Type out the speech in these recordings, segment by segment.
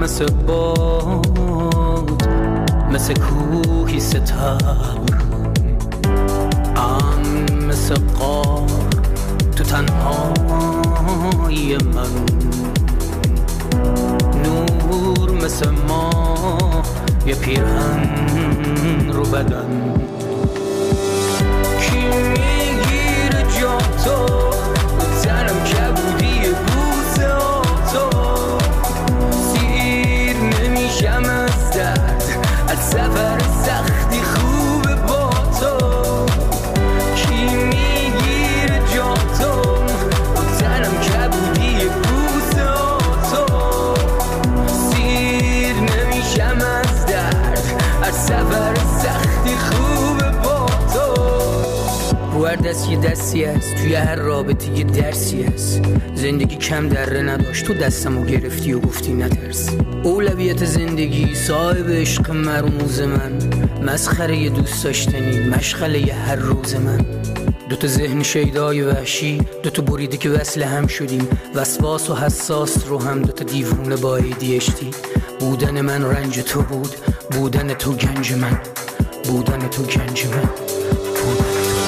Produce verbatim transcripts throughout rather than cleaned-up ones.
مثل باد، مثل کوهی ستبر، ام مثل قار تو تنهایی من، نور مثل ما یه پیرهن رو بدن. کی میگیره جا تو تنم کبودی بوز تو، سیر نمیشم از درد، از سفر سختی خوبه با تو. کی میگیره جا تو تنم کبودی بوز تو، سیر نمیشم از درد، از سفر سختی خوبه با تو. رو هر دست یه دستی هست، توی هر رابطه یه درسی هست. زندگی کم دره نداشت، تو دستمو گرفتی و گفتی نترس. اولویت زندگی صاحب عشق مرموز من، مسخره یه دوست داشتنی، مشغله یه هر روز من. دوتا ذهن شیدای وحشی، دوتا بریده که وصل هم شدیم، وسواس و حساس رو هم دوتا دیوونه با ای دی اچ دی. بودن من رنج تو بود، بودن تو گنج من، بودن تو گنج من، بودن.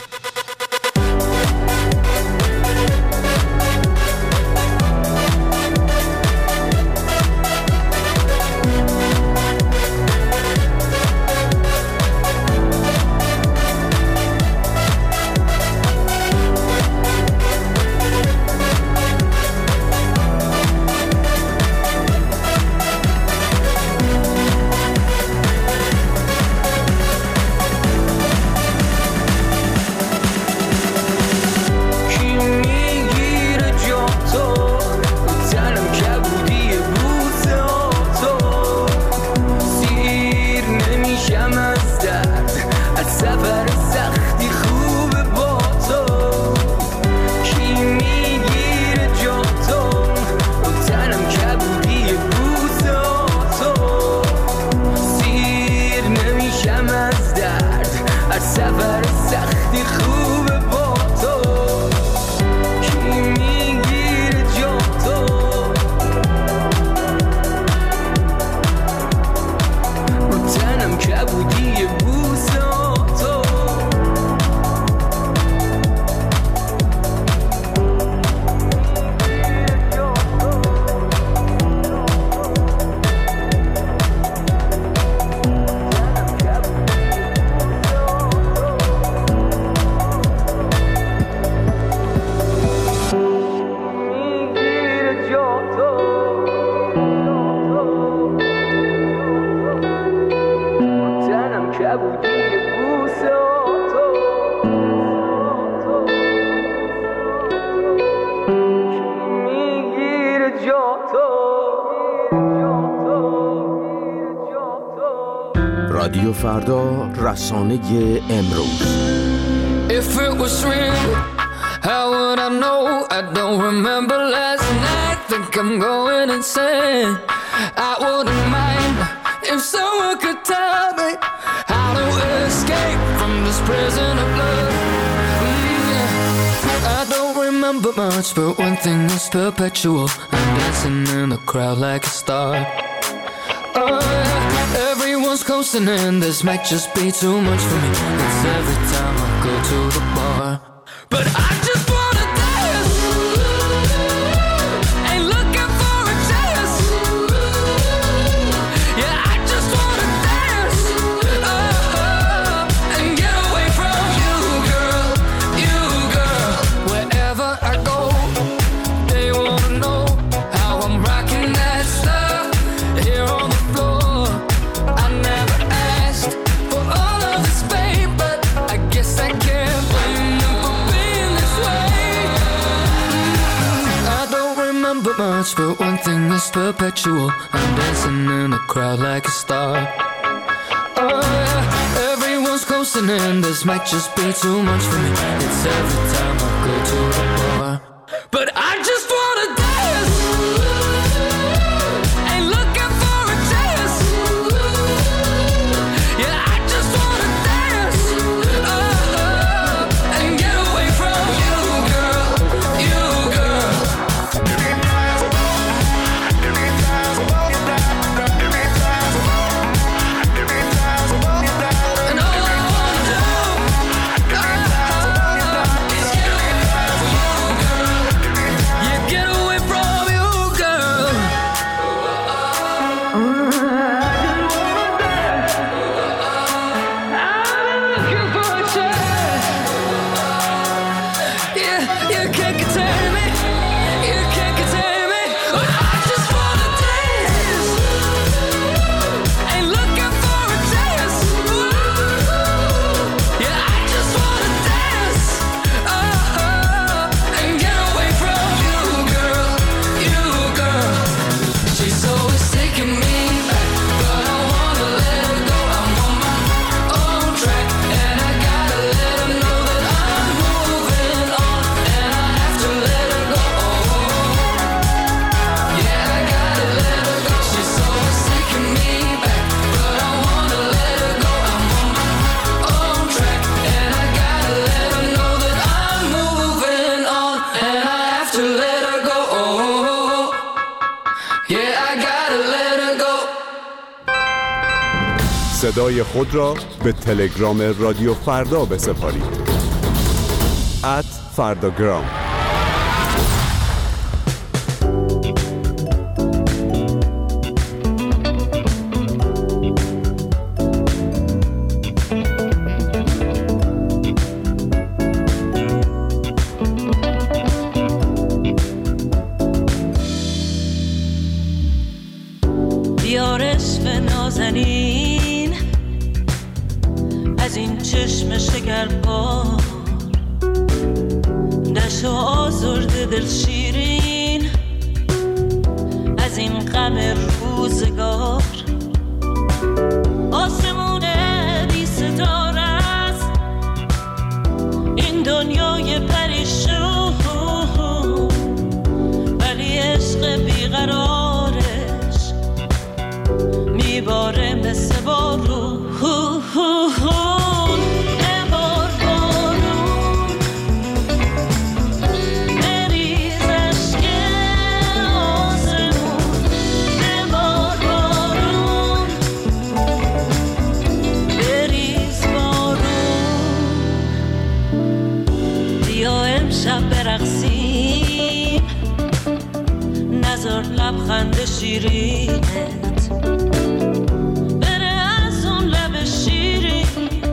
رادیو فردا، رسانه امروز. If it was real, how would I know? I don't remember last night. Think I'm going insane. I wouldn't mind if someone could tell me how to escape from this prison of love. Mm, yeah. I don't remember much, but one thing is perpetual. I'm dancing in the crowd like a star. Oh, yeah. Everyone's coasting and this might just be too much for me. It's every time I go to the bar, but I just wanna dance. Ain't looking for a chance. Yeah, I just wanna dance. Oh, and get away from you, girl, you girl. Wherever I go, they wanna know how I'm rocking that stuff here on the floor. I never asked for all of this fame, but I guess I can't blame them for being this way. I don't remember much, but one thing is perpetual. I'm dancing in a crowd like a star. Oh yeah, everyone's coasting and this might just be too much for me. It's every time I go to the bar, but I just wanna dance. Ain't looking for a chance. Yeah, I just wanna dance. Oh, and get away from you, girl, you girl. Yeah, I gotta let her go. صدای خود را به تلگرام رادیو فردا بسپارید. ات فرداگرام. بیارش به نازنین از این چشم شکربار، نشو آزرده دل شیرین از این غم روزگار. آسمون بی ستاره است این دنیای پریشون، ولی عشق بیقرارش میباره مثل بارون. برقصیم نظر لبخند شیرینت بره از اون لب شیرین،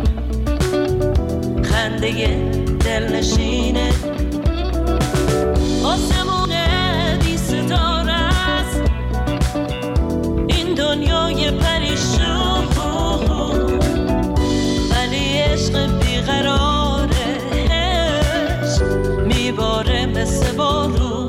خنده دل نشینه. آسمون بی ستاره است این دنیای پریشون، ولی عشق بیقرارش میباره مثل بارون.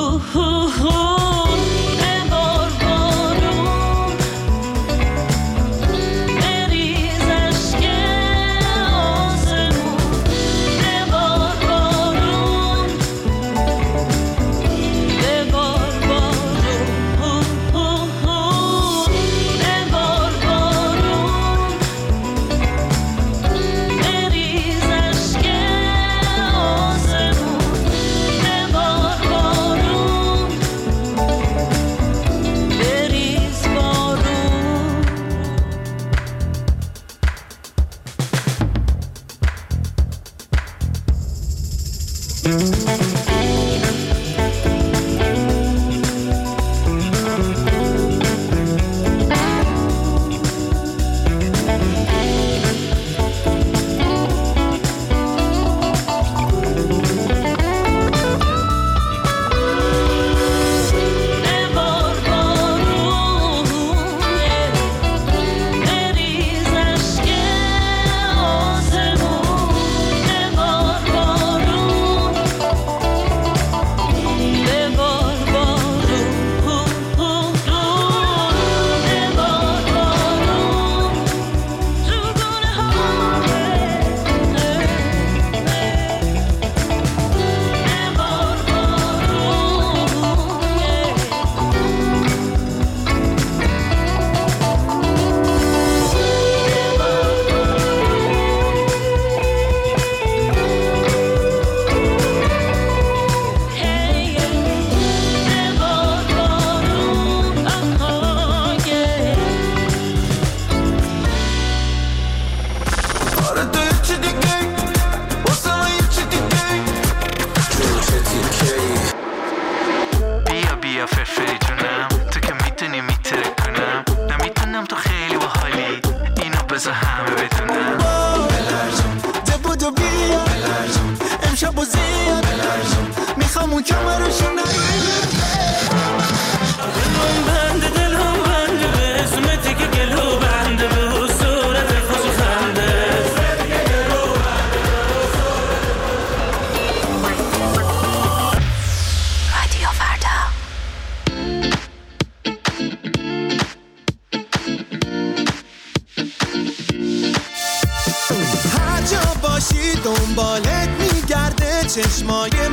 دنبالت میگرده چشمای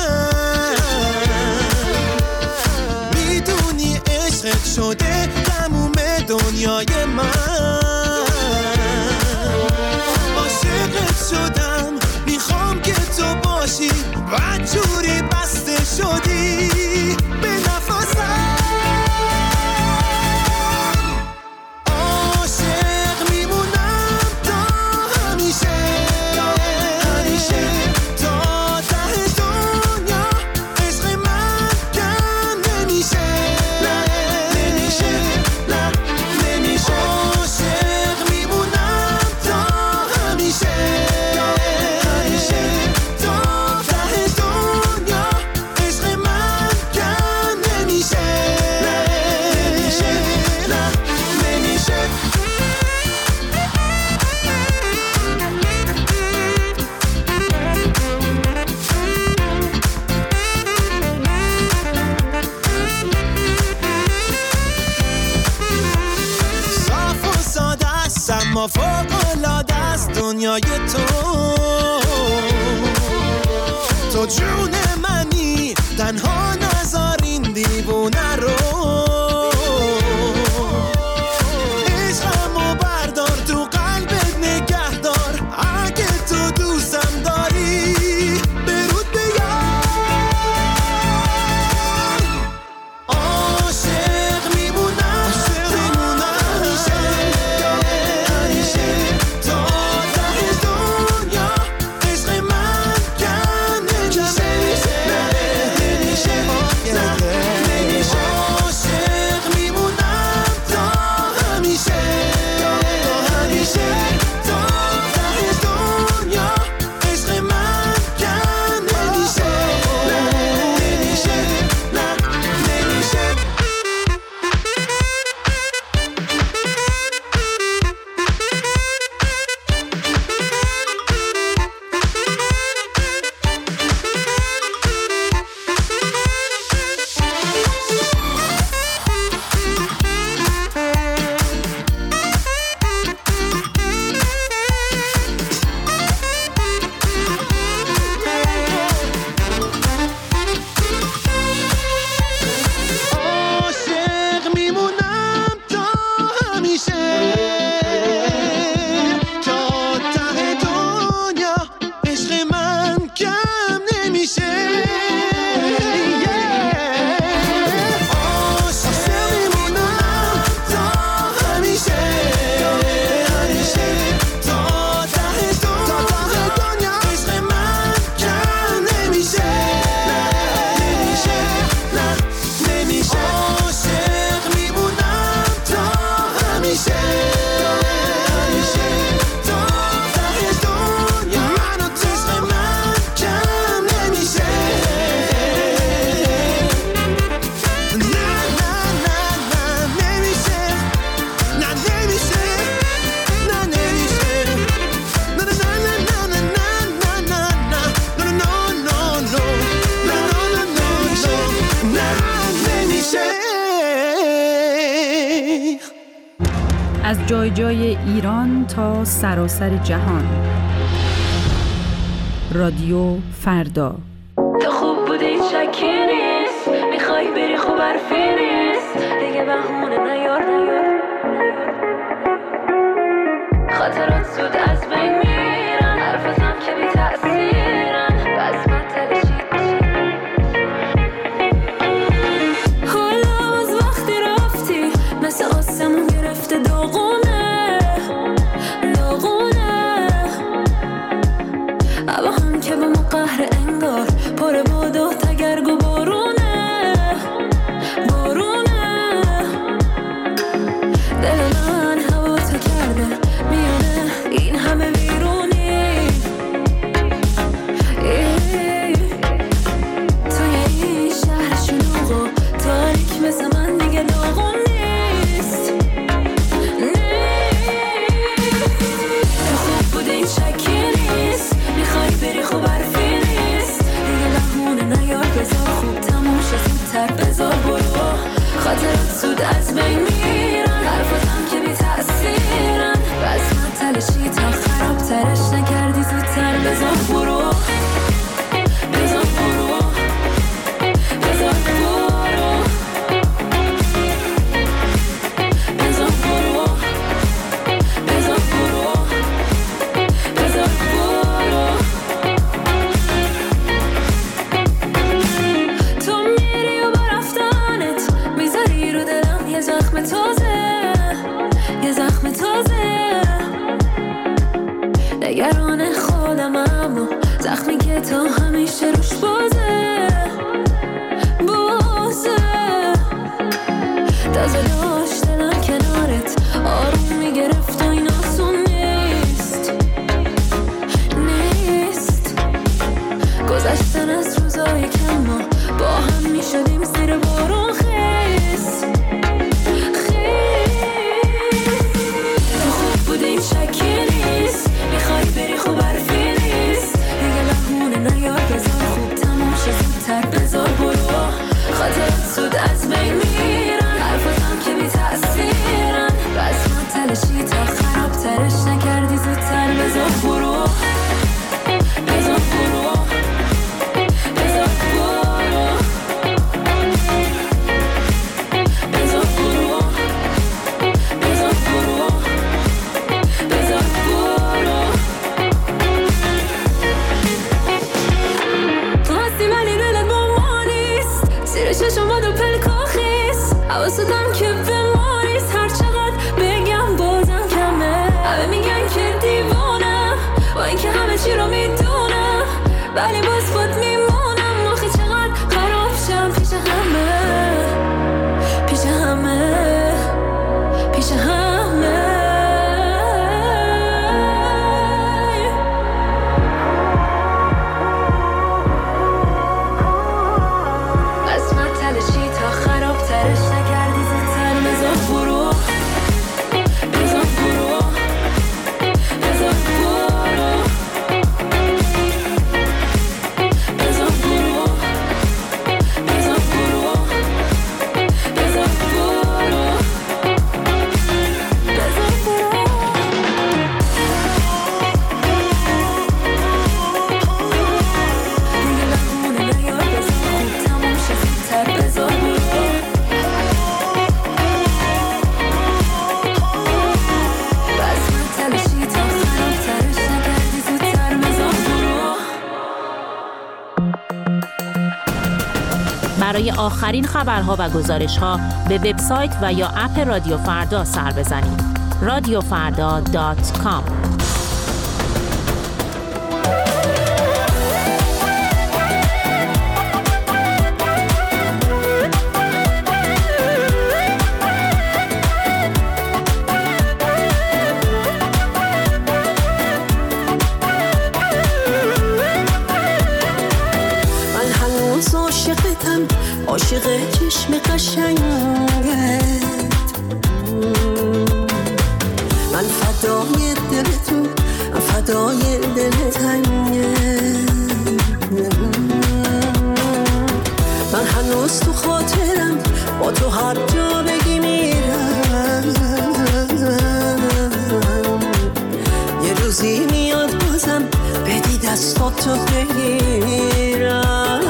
من، میدونی عشقت شده تموم دنیای من. عاشقت شدم میخوام که تو باشی و جوری بسته شدی به نفسم. دنیا فوق‌العاده است دنیای تو. تو جون منی تنها نذار این دیوونه رو. عشقمو بردار تو قلبت نگه دار. اگه تو دوستم داری برود بیار. عاشق میمونم میمونم همیشه همیشه تا ته دنیا. عشق من کم نمیشه نمیشه نمیشه. عاشق میمونم تا همیشه تا همیشه تا ته دنیا. عشق من کم نمیشه نمیشه نمیشه. عاشق میمونم تا همیشه تا ته دنیا. عشق من کم نمیشه. عاشق میمونم تا همیشه همیشه تا ته دنیا. عشق من کم نمیشه نمیشه نمیشه. عاشق میمونم تا همیشه همیشه تا ته دنیا. من و تو. عشق من کم نمیشه. نه نه نه نه نمیشه نه نمیشه نه نمیشه نه نه نه نه نه نه نه نه نه نمیشه. از جای جای ایران تا سراسر جهان. رادیو فردا. تو خوب بودی شکی نیست. میخوای بری خوب حرفی نیست. دیگه بهونه نیار نیار. خاطرات زود از بین میرن. حرفتم که بی تأثیرن. بس من تلشید حالا از وقتی رفتی مثل آسمون گرفته داغونه داغونه. هوا هم که به ما قهر انگار پر باد و تگرگ و بارونه بارونه. دل من هوا تو کرده میونه این همه ویرونی. توی این شهر شلوغ و تاریک مثل من دیگه داغون نیست تو خوب بوده این شکی نیست. میخوای بری خوب حرفی نیست. دیگه بهونه نیار بذار خوب تموم شه زودتر بذار برو. خاطرات زود از بین میرن. حرفاتم که بی تأثیرن. بس من تلشی تا خراب ترش نکردی زودتر بذار برو بذار برو بذار برو بذار برو بذار برو بذار برو. تو میری و با رفتنت میذاری رو دلم یه زخم تازه یه زخم تازه. نگران خودم اما زخمی که تا همیشه روش بازه بازه. تازه داشت دلم کنارت آروم میگرفت و این آسون نیست نیست. گذشتن از روزای که ما با هم میشدیم زیر بارون خیس خیس. تو خوب بودی شکی نیست. میخوای بری خوب حرفی نیست. دیگه بهونه نیار بذار خوب تموم شه زودتر بذار برو. خاطرات زود از بین میرن. حرفاتم که بی واسدم که بماریز هر چقدر بگم بازم کمه. همه میگن که دیوانم با این که همه چی رو میدونم، ولی باز خود میمونم. آخه چقدر خراب شم پیش همه، پیش همه، پیش همه. برای آخرین خبرها و گزارش‌ها به وبسایت و یا اپ رادیو فردا سر بزنید. رادیو فردا دات کام. عاشق چشم قشنگت، من فدای دلتون، من فدای دل تنگت. من هنوز تو خاطرم، با تو هر جا بگی میرم. یه روزی میاد بازم بدی دستاتو بگیرم.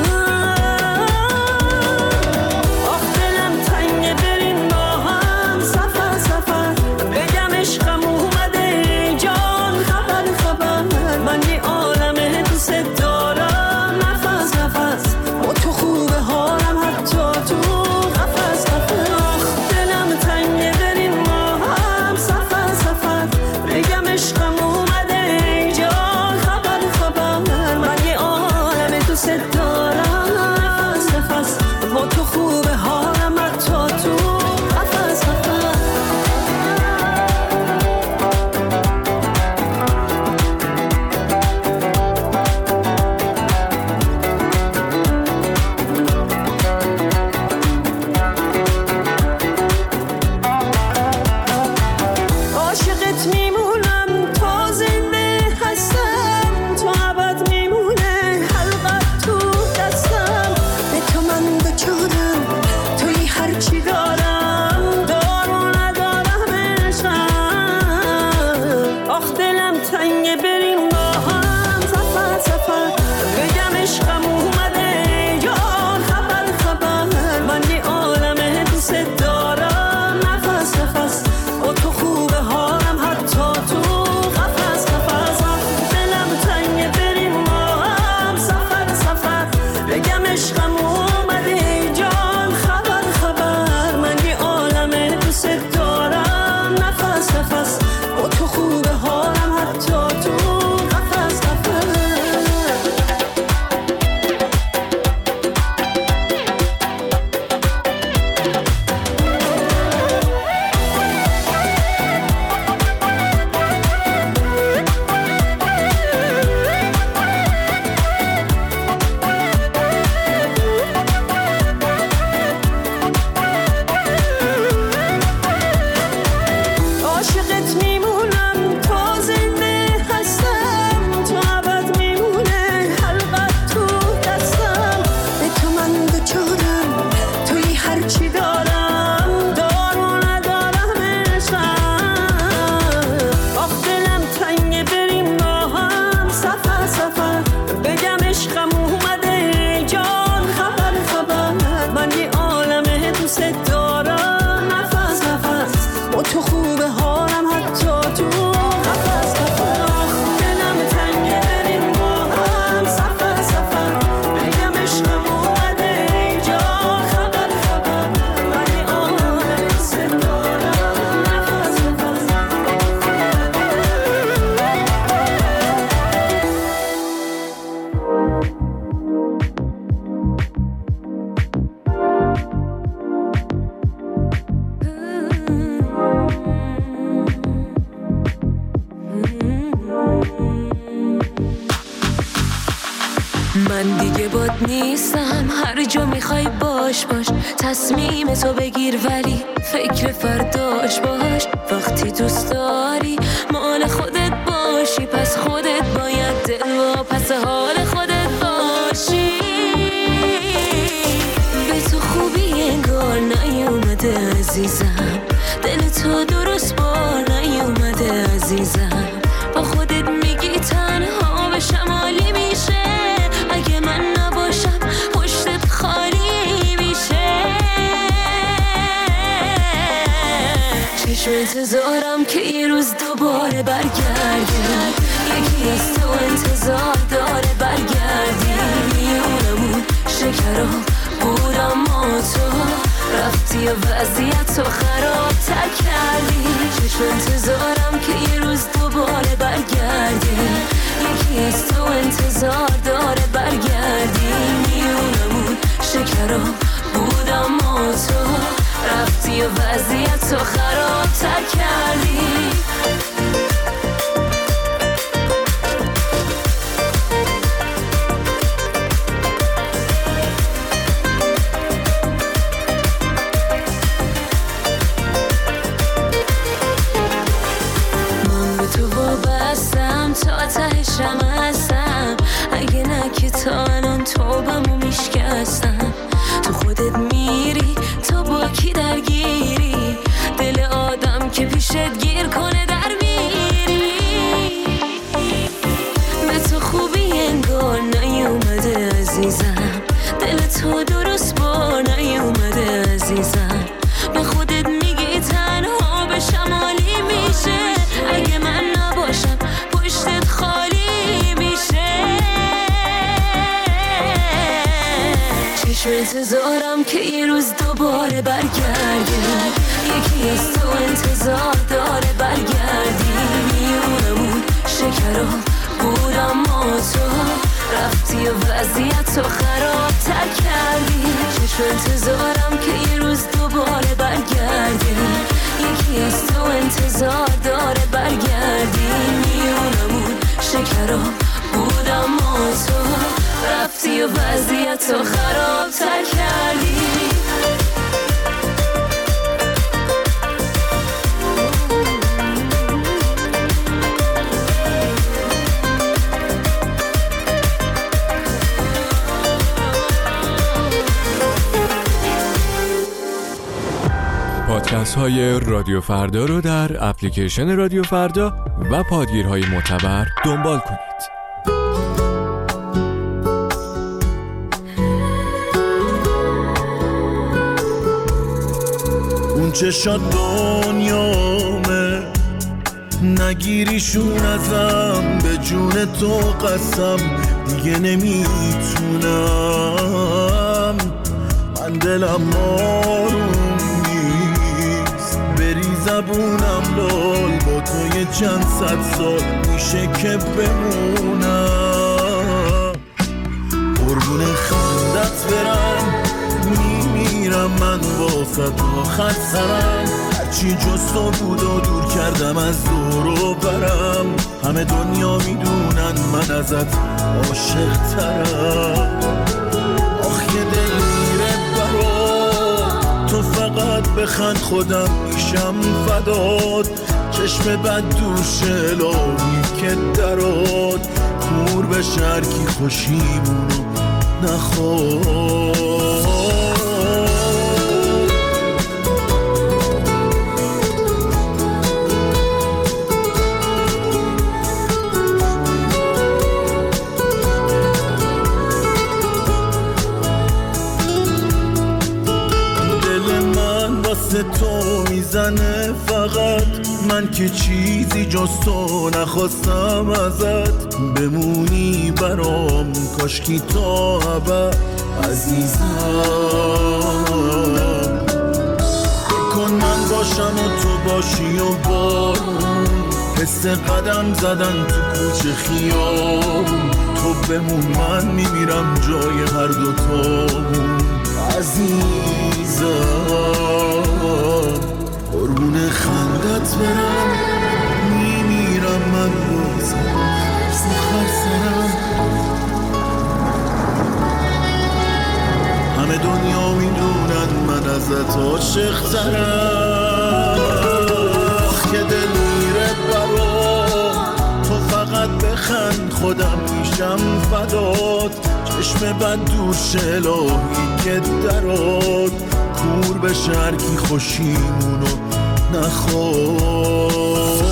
عشقم اومده اینجا، خبر خبر من یه عالم من دیگه باد نیستم، هر جا میخوای باش باش، تصمیم تو بگیر ولی فکر فرداش باش. وقتی دوست داری مال خودت باشی، پس خودت باید دل و پس حال خودت باشی. به تو خوبی انگار نیومده عزیزم، دل تو درست بار نیومده عزیزم. با خودت میگی تنها به شمالی میشه، اگه من نباشم پشتت خالی میشه. چشم انتظارم که یه روز دوباره برگردی، یکی از تو انتظار داره برگردی. میونمون شکرا بود اما تو رفتی و وضعیت تو خراب تر کردی. چشم انتظارم که یه روز دوباره برگردی، یکی از تو انتظار داره برگردی. میونمون شکرا بود اما تو رفتی و وضعیت تو خراب تر کردی. تا تهشم هستم، اگه نه که تا الان توبمو میشکستم. تو خودت میری تو با کی درگیری، دل آدم که پیشت گیر کنه در میری. به تو خوبی انگار نیومده عزیزم، دل تو درست بار نیومده عزیزم. به خودت میگی تنها به شمالی میشه، اگه من نباشم پشتت خالی میشه. چشم انتظارم که یه روز دوباره برگردی، یکی از تو انتظار داره برگردی. میونمون شکرا بود اما تو رفتی و وضعیت تو خراب تر کردی. چشم انتظارم که یه روز دوباره برگردی، یکی از تو انتظار داره برگردی. میونمون شکرا بود اما تو رفتی و وضعیت تو خراب تر کردی. پادکست های رادیو فردا رو در اپلیکیشن رادیو فردا و پادگیرهای معتبر دنبال کنید. اون چشات دنیامه، نگیریشون ازم، به جون تو قسم دیگه نمیتونم. من دلم آروم نیست، بری زبونم لال، با تو یه چند صد سال میشه که بمونم. قربون خندت برم، میمیرم من واسه تو خط سرم. هرچی جز تو بود و دور کردم از دور و برم. همه دنیا میدونن من ازت عاشق ترم. آخ یه دل میره برات، تو فقط بخند خودم میشم فدات. چشم بد دوشه لاغی که درات، کور به شرکی خوشیمونو نخواد. تو میزنه فقط، من که چیزی جز تو نخواستم ازت. بمونی برام کاشکی تا ابد عزیزم. بکن من باشم و تو باشی و بارون، حس قدم زدن تو کوچه خیابون. تو بمون من میمیرم جای هر دوتامون عزیزم. قربون خندت برم، میمیرم من روز آخر سرم. ازت عاشق‌ترم. آخ که دل میره برات، تو فقط بخند خودم میشم فدات. چشم بد دور شلوهی که درات، کور به شرکی خوشیمونو نخور.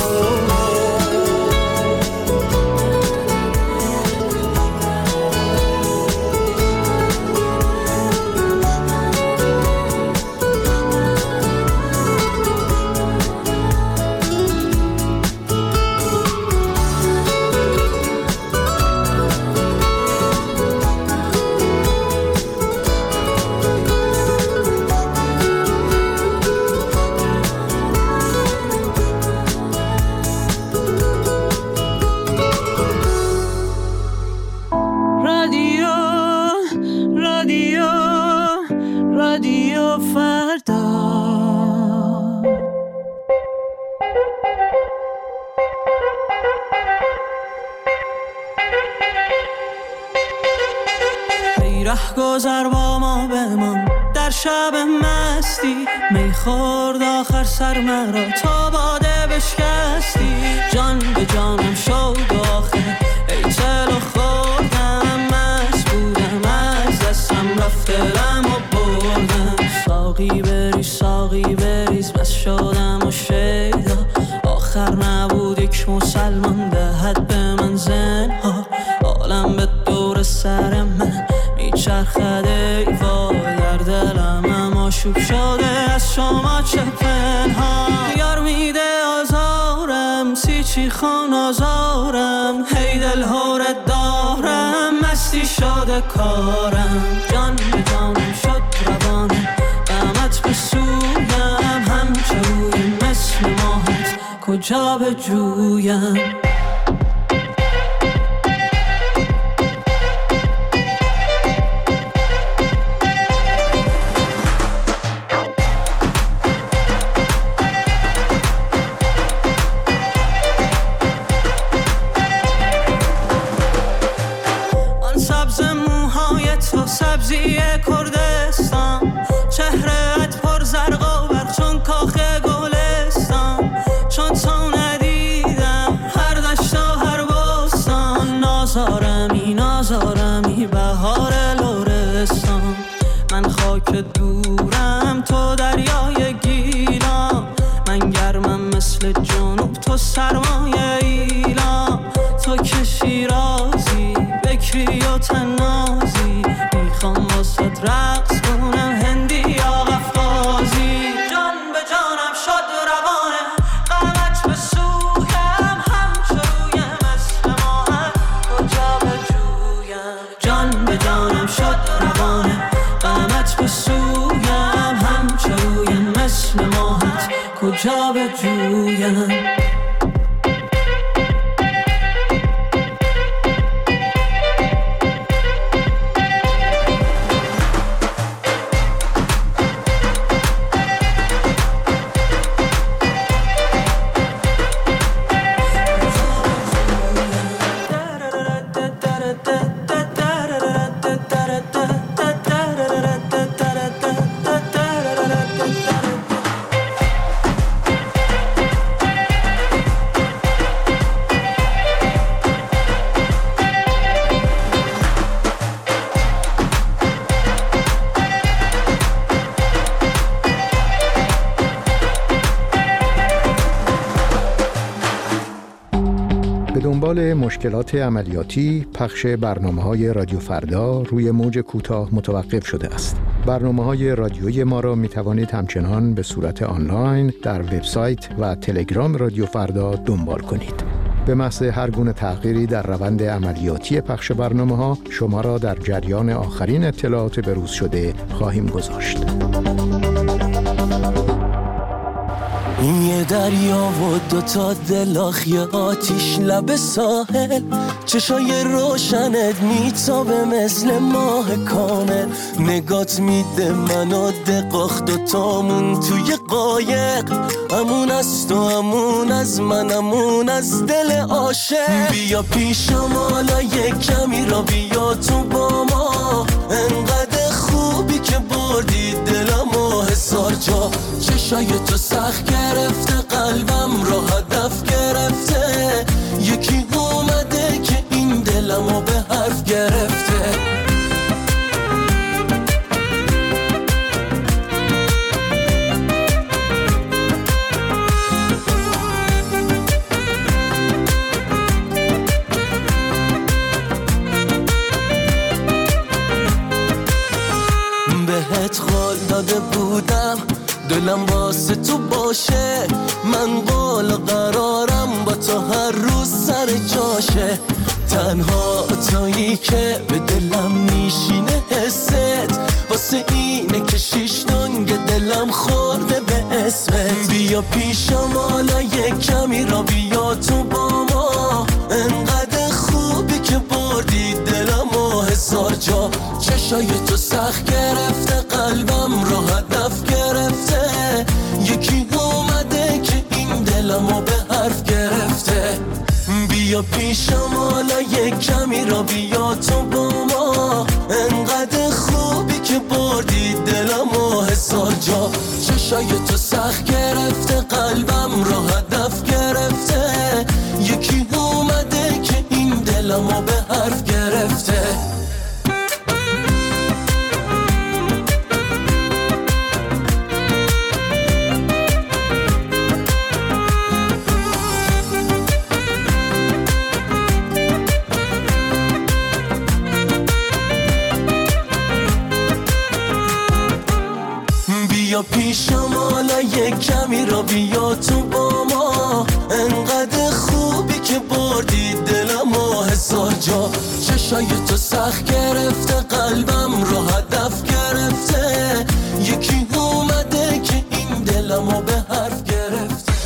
گذر با ما بمان در شب مستی، می خورد آخر سر مرا تا باده بشکستی. جان به جانم شد آخر ای چلو خوردم، مست بودم از دستم رفت دلم و بردم. ساقی بریز ساقی بریز بس شدم و شیدا، آخر نبود یک مسلمان دهد به من زنها. عالم به دور سر من میچرخد ای وای، در دلم اما شوب شده از شما چه پنهان. یار میده آزارم سیچی خان آزارم، هی دل هورت دارم مستی شده کارم. جان به جانم شد روانم غمت به سویم، همچه روی مثل ماهت کجا به جویم. سبزی کردستان، چهرهت پر زرق و برق چون کاخ گلستان. چون تو ندیدم هر دشت و هر بستان، نازارمی نازارمی بهار لرستان. من خاک دورم تو دریای گیلان، من گرمم مثل جنوب تو سرمایه ایلان. تو که شیرازی بکری و تنازی، میخوام واسه رقص کنم هندی یا قفقازی. جان به جانم شد روانه غمت به سویم، همچه رویم مثل ماهت کجا به جویم. جان به جانم شد روانه غمت به سویم، همچه رویم مثل ماهت کجا به جویم. دنبال مشکلات عملیاتی، پخش برنامه‌های رادیو فردا روی موج کوتاه متوقف شده است. برنامه‌های رادیویی ما را می‌توانید همچنان به صورت آنلاین در وبسایت و تلگرام رادیو فردا دنبال کنید. به محض هر گونه تغییری در روند عملیاتی پخش برنامه‌ها شما را در جریان آخرین اطلاعات بروز شده خواهیم گذاشت. این یه دریا و دوتا دلاخی آتیش لب ساحل، چشای روشنت میتابه مثل ماه کامل. نگات میده منو دقاخ دوتامون توی قایق، امون از تو امون از من امون از دل عاشق. بیا پیشم حالا یک کمی را بیا تو با ما، انقدر خوب خوبی که بردی دلمو هزار جا. چشای تو سخت گرفته قلبم رو هدف گرفته. یکی اومده که این دلمو به حرف گرفته. بهت قول داده بودم دلم واسه تو باشه. من قول و قرارم با تو هر روز سر جاشه. تنها تویی که به دلم میشینه حست. واسه اینه که شیش دنگ دلم خورده به اسمت. بیا پیشم حالا یک کمی را بیا تو با ما. انقدر خوبی که بردی دلم و هزار جا. چشای تو سخت گرفته قلبم رو هدف گرفته. یکی اومده که این دلمو به حرف گرفته. بیا پیشم حالا یک کمی را بیا تو با ما. انقدر خوبی که بردی دلمو هزار جا. چشای تو سخت گرفته قلبم رو هدف گرفته. یکی اومده که این دلمو به حرف گرفته. بیا پیشم حالا یک کمی را بیا تو با ما. انقدر خوبی که بردی دلمو هزار جا. چشای تو سخت گرفته قلبم رو هدف گرفته. یکی اومده که این دلمو به حرف گرفته.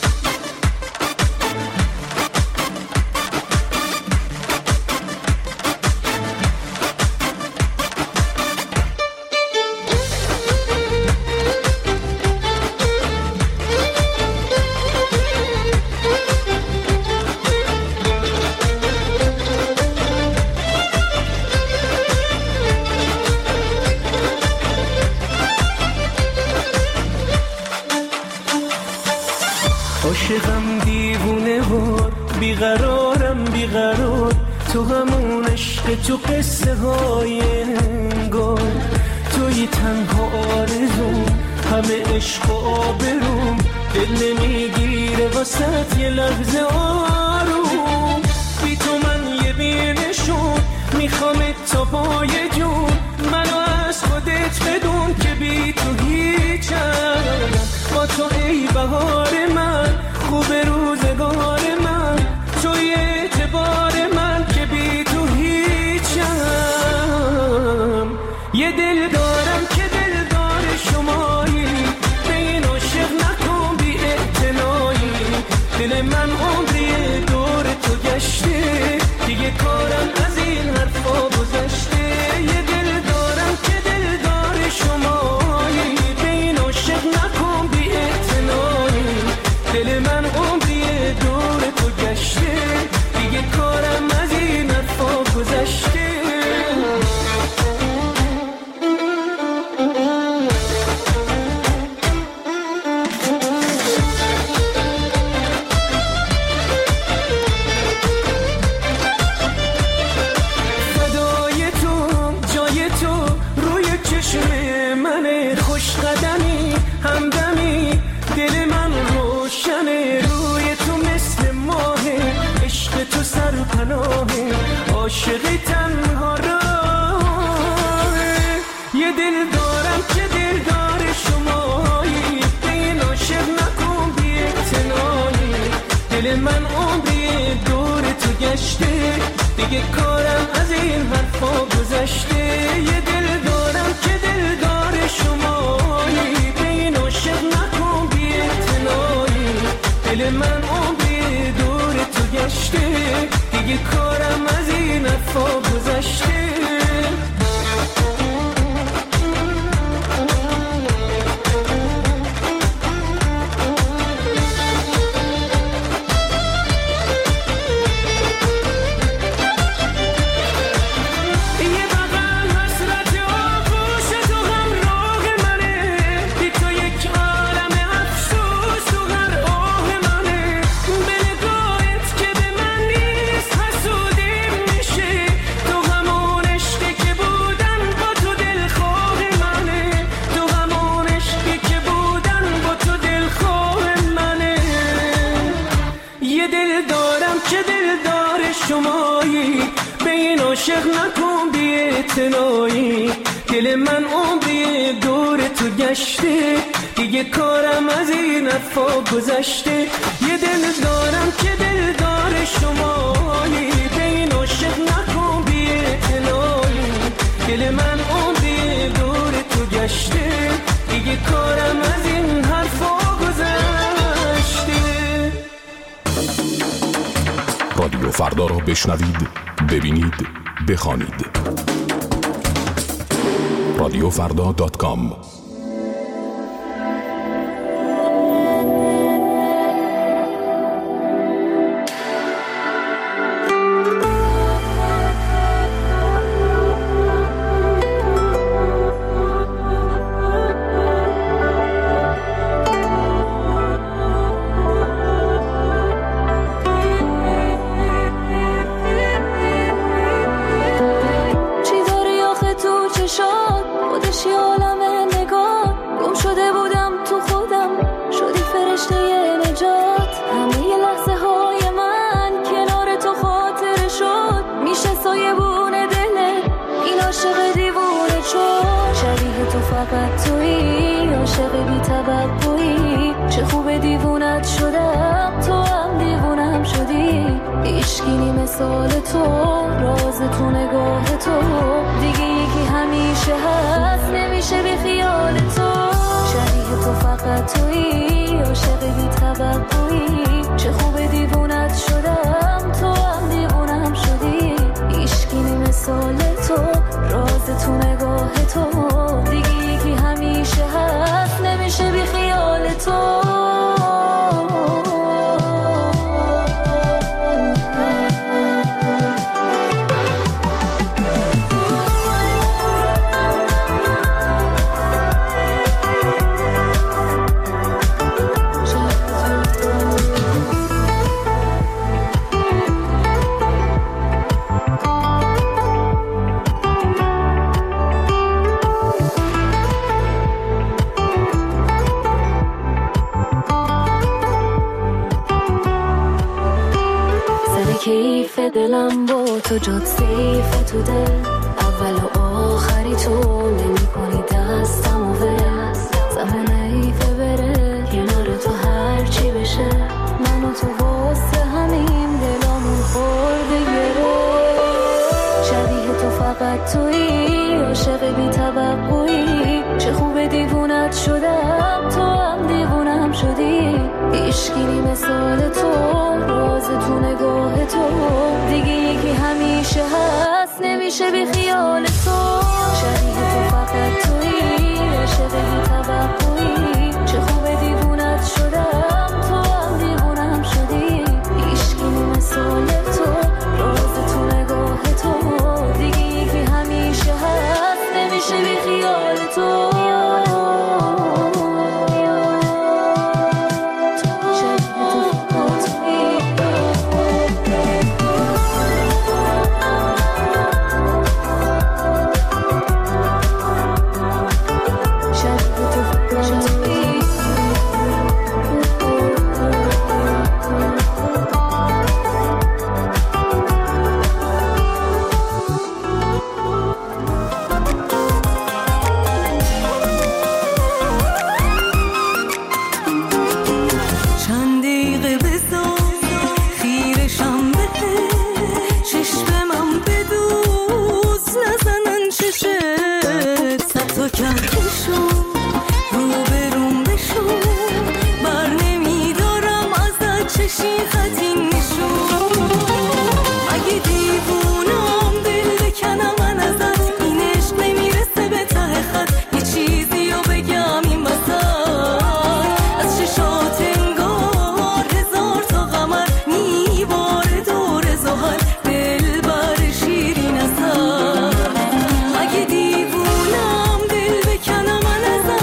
عاشقم دیوونه وار بیقرارم بیقرار. تو همون عشق تو قصه های انگار. توی تنها آرزوم همه عشق و آبروم. دل نمیگیره واسط یه لحظه آروم. بی تو من یه بینشون میخوامت تا پای جون. منو از خودت بدون که بی تو هیچم. با تو ای بهار من خوب روزگار من. توی اعتبار من که بی تو هیچم. یه دل دارم که دلدار شمایی. به این عاشق نکن بی اعتنایی. دل من عمری دور تو گشته. دیگه کارم از این حرفا گذشته. یه دل دارم که دلدار شمایی. به این عاشق نکن بی اعتنایی. دل من عمری دور تو گشته. دیگه کارم از این حرفا گذشته. فدای تو جای تو روی چشم منه. خوش قدمی همدمی دل من روشنه. روی تو مثل ماهه عشق تو سرپناهه. عاشقی تنها راهه. یه دل دارم که دلدار شمایی. به این عاشق نکن بی اعتنایی. دل من عمری دور تو گشته. دیگه کارم از این حرفا گذشته. یه دل دارم که دلدار شمایی. به این عاشق نکن بی اعتنایی. دل من عمری دور تو گشته. دیگه کارم از این حرفا گذشته. یه بغل حسرت آغوش عاشق نکن بی اعتنایی، دل من عمری دور تو گشته، دیگه کارم از این افا گذشته. یه دل دارم که دل دار شمایی، به این عاشق نکن بی اعتنایی، دل من عمری دور تو گشته، دیگه کارم از این حرفا گذشته. رادیو فردا رو بشنوید، ببینید، بخوانید. رادیو فردا دات کام. کیف دلم با تو جد سیف تو دل، اول و آخری تو نمی کنی دستم و ول، زمان ایفه بره کنار تو هر چی بشه، من و تو واسه همین دلامون خورده گره. شبیه تو فقط تویی، عاشق بی توقعی، چه خوب دیوونت شدم تو هم دیوونم شدی، عشقی مثال تو، راز تو نگاه تو، دیگه یکی همیشه هست نمیشه بی خیال تو. شبیه تو فقط تویی، عاشق بی توقعی، چه خوب دیوونت شدم تو هم دیوونم شدی، عشقی مثال تو، راز تو نگاه تو، دیگه یکی همیشه هست نمیشه بی خیال تو.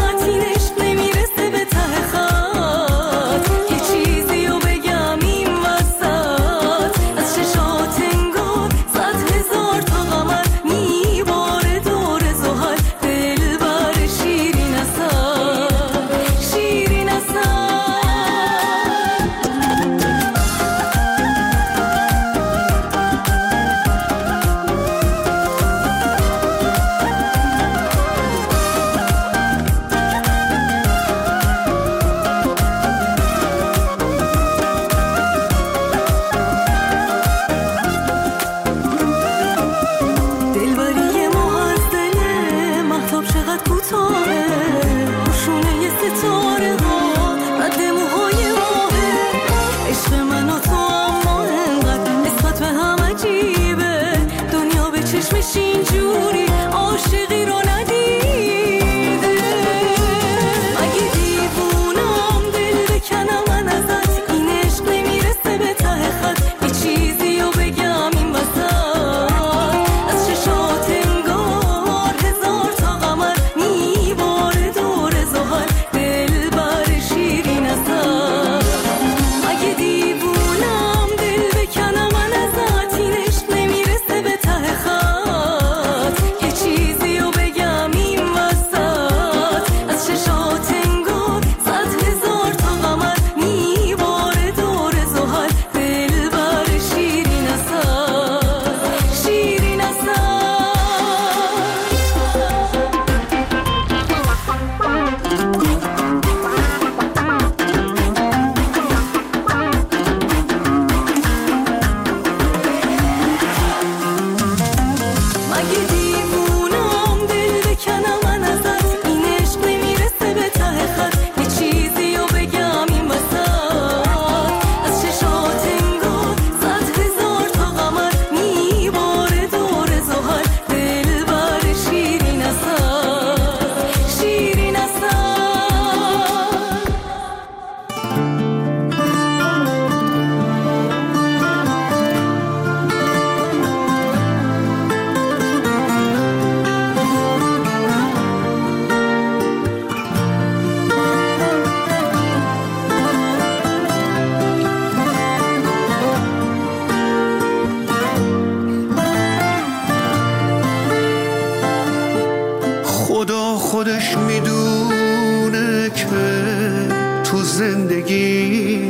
چیزی رو بگم این زندگی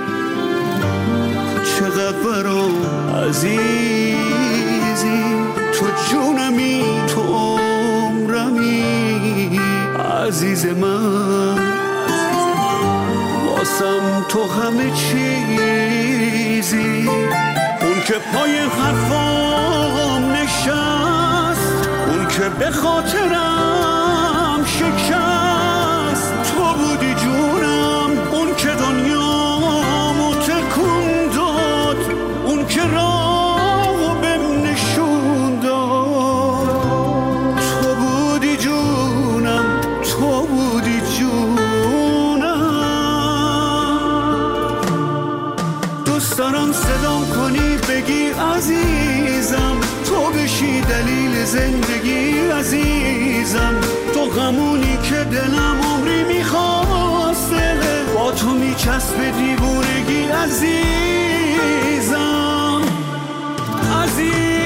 چقدر برام عزیزی، تو جونمی، تو عمرمی، عزیز من، واسم تو همه چیزی. اون که پای حرفام نشست، اون که به خاطرم شکست، تو بودی جونم. اون که دنیامو تکون داد، اون که راهو بهم نشون داد، تو بودی جونم، تو بودی جونم. دوست دارم صدام کنی بگی عزیزم، تو بشی دلیل زندگی عزیزم، تو غمونی که دلم عمری میخواسته، با تو میچسبه دیوونگی عزیزم، عزیزم.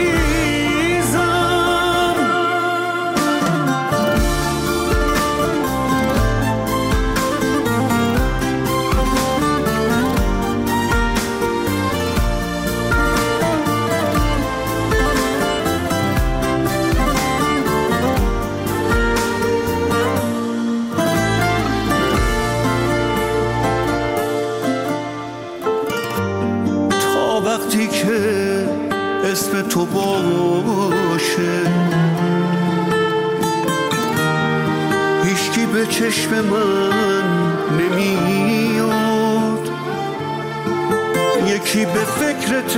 وقتی که اسم تو باشه هیچکی به چشم من نمیاد، یکی به فکرت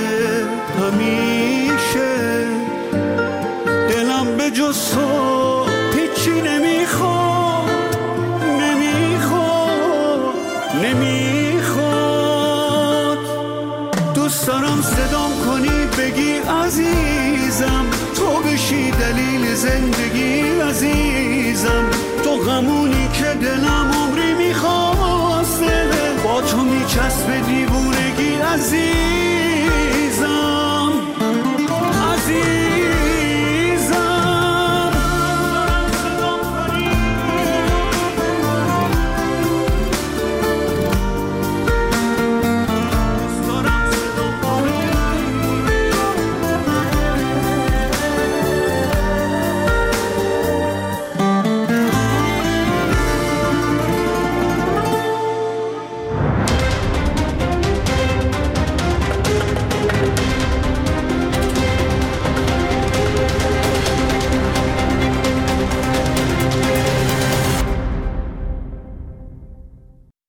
همیشه، دلم به جز تو هیچی نمیخواد، نمیخواد، نمیخواد. دوست دارم صدام کنی بگی عزیزم، تو بشی دلیل زندگی عزیزم، تو غمونی که دلم عمری میخواسته، با تو میچسبه دیوونگی عزیزم.